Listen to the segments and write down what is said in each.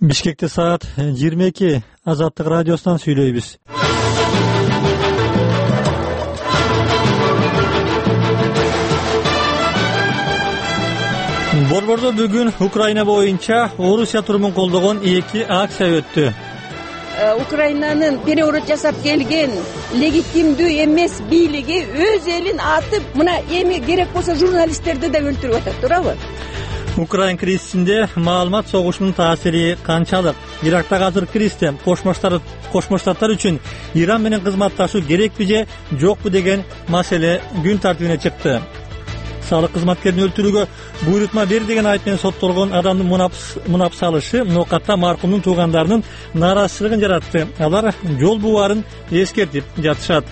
Бишкекте саат 22. Азаттык радиосунан сүйлөйбүз. Борбордо бүгүн Украина боюнча Орусия турумун колдогон 2 акция өттү. Украинанын переворот жасап келген легитимдүү эмес бийлиги өз элин атып, мына эми керек болсо журналисттерди да өлтүрүп атат, туурабы? Украин кризисинде маалымат согушунун таасири канчалык? Ирактагы азыр кризисте Кошмо Штаттар үчүн Иран менен кызматташуу керекпи же жокпу деген маселе күн тартибине чыкты. Салык кызматкерин өлтүрүүгө буйрутма бер деген айып менен соттолгон адамдын мунап салышы Нокатта маркумдун туугандарынын нааразычылыгын жаратты. Алар жол бубарын эскертип жатышат.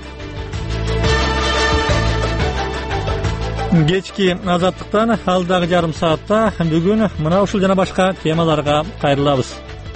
Кечки азаттыктан алдагы жарым саатта бүгүн мына ушул жана башка темаларга кайрылабыз.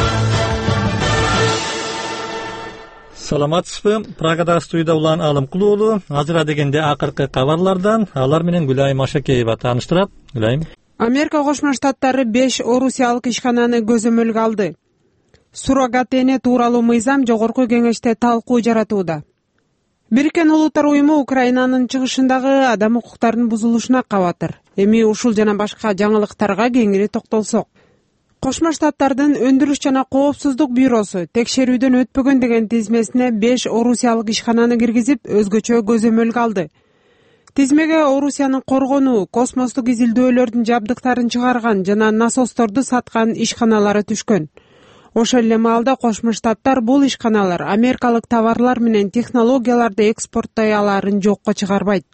Саламатсызбы? Прагада студияда улан Алымкул уулу. Азыр дегенде акыркы кабарлардан алар менен Гүлайым Ашакеева тааныштырат. Гүлайым. Америка Кошмо Штаттары 5 орусиялык ишкананы көзөмөлгө алды. Суррогат эне тууралуу мыйзам жогорку кеңеште талкуу жаратууда. Бириккен Улуттар уюму Украинанын чыгышындагы адам укуктарынын бузулушуна кабатыр. Эми ушул жана башка жаңылыктарга кеңири токтолсок. Кошмо Штаттардын өндүрүш жана коопсуздук бюросу текшерүүдөн өтпөгөн деген тизмесине 5 орусиялык ишкананы киргизип, өзгөчө көзөмөлгө алды. Тизмеге Орусиянын коргонуу, космостук изилдөөлөрдүн жабдыктарын чыгарган жана насосторду саткан ишканалары түшкөн. Ошол эле маалда Кошмо Штаттар бул ишканалар америкалык товарлар менен технологияларды экспорттой алаарын жокко чыгарбайт.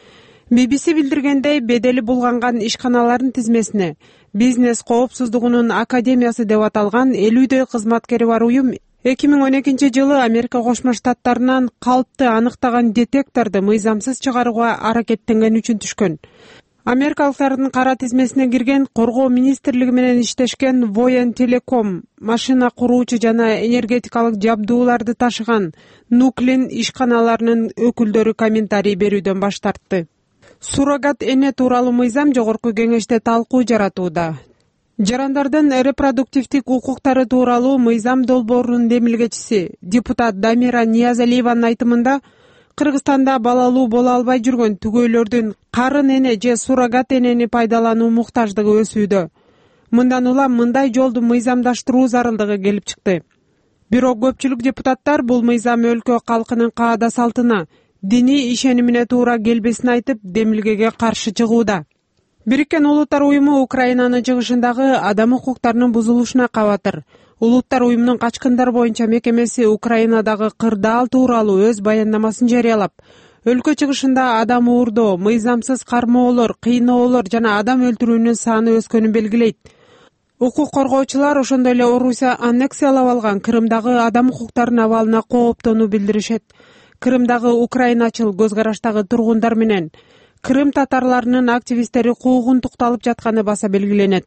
BBC билдиргендей, бедели булганган ишканалардын тизмесине Бизнес коопсуздугунун академиясы деп аталган 50дөй кызматкери бар уюм 2012-жылы Америка Кошмо Штаттарынан калпты аныктаган детекторду мыйзамсыз чыгарууга аракеттенген үчүн түшкөн. Америкалыктардын кара тизмесине кирген Коргоо министрлиги менен иштешкен Voyan Telecom, машина куруучу жана энергетикалык жабдууларды ташыган Nuclear ишканаларынын өкүлдөрү комментарий берүүдөн баш тартты. Суррогат эне тууралуу мыйзам жогорку кеңеште талкуу жаратууда. Жарандардын репродуктивдик укуктары тууралуу мыйзам долбоорунун демилгечиси депутат Дамира Ниязалиеванын айтымында, Кыргызстанда балалуу боло албай жүргөн түгөйлөрдүн карын эне же суррогат энени пайдалануу муктаждыгы өсүүдө. Мындан улам мындай жолду мыйзамдаштыруу зарылдыгы келип чыкты. Бирок көпчүлүк депутаттар бул мыйзам өлкө калкынын каада салтына, диний ишенимине туура келбесин айтып, демилгеге каршы чыгууда. Бириккен Улуттар уюму Украинанын чыгышындагы адам укуктарынын бузулушуна кабатыр. Улуттар уюмунун качкындар боюнча мекемеси Украинадагы кырдаал тууралуу өз баяндамасын жарыялап, өлкө чыгышында адам уурдоо, мыйзамсыз кармоолор, кыйноолор жана адам өлтүрүүнүн саны өскөнүн белгилейт. Укук коргоочулар ошондой эле Орусия аннексиялап алган Крымдагы адам укуктарынын абалына кооптонуу билдиришет. Крымдагы украиначыл көз караштагы тургундар менен Крым татарларынын активисттери куугунтукталып жатканы баса белгиленет.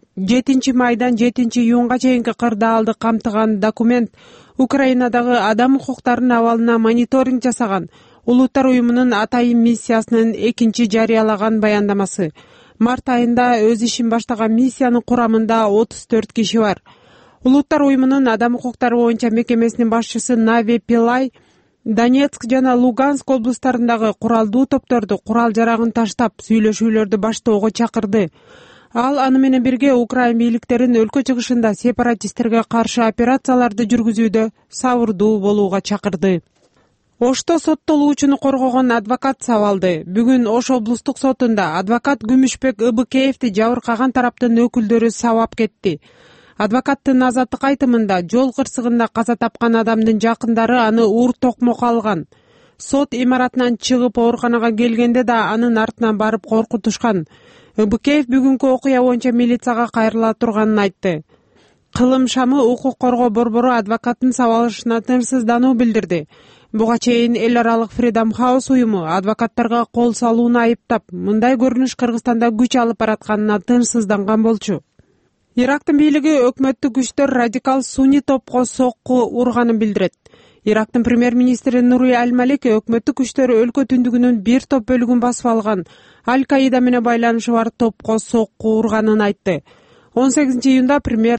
7 майдан 7 июнга чейинки кырдаалды камтыган документ Украинадагы адам укуктарынын абалына мониторинг жасаган Улуттар уюмунун атайын миссиясынын 2 жарыялаган баяндамасы. Март айында өз ишин баштаган миссиянын курамында 34 киши бар. Улуттар уюмунун адам укуктары боюнча мекемесинин башчысы Нави Пилай Донецк жана Луганск облустарындагы куралдуу топторду курал жарагын таштап, сүйлөшүүлөрдү баштоого чакырды. Ал аны менен бирге Украин бийликтерин өлкө чыгышында сепаратисттерге каршы операцияларды жүргүзүүдө сабырдуу болууга чакырды. Ошто соттолуучуну коргогон адвокат сабалды. Бүгүн Ош облустук сотунда адвокат Күмүшбек Ыбыкеевди жабыркаган тараптын өкүлдөрү сабап кетти. Адвокаттын азаттык айтымында жол кырсыгында каза тапкан адамдын жакындары аны уур токмок алган. Сот имаратынан чыгып ооруканага келгенде да анын артынан барып коркутушкан. Ыбыкеев бүгүнкү окуя боюнча милицияга кайрыла турганын айтты. Кылым шамы укук коргоо борбору адвокаттын сабалышына тынчсыздануу билдирди. Буга чейин эл аралык Freedom House уюму адвокаттарга кол салууну айыптап, мындай көрүнүш Кыргызстанда күч алып баратканына тынчсызданган болчу. Ирактын бийлиги өкмөттүк күчтөр радикал суни топко сокку урганын билдирет. Ирактын премьер-министри Нури Аль-Малики өкмөттүк күчтөр өлкө түндүгүнүн бир топ бөлүгүн басып алган Аль-Каида менен байланышы бар топко сокку урганын айтты. 18 июнда премьер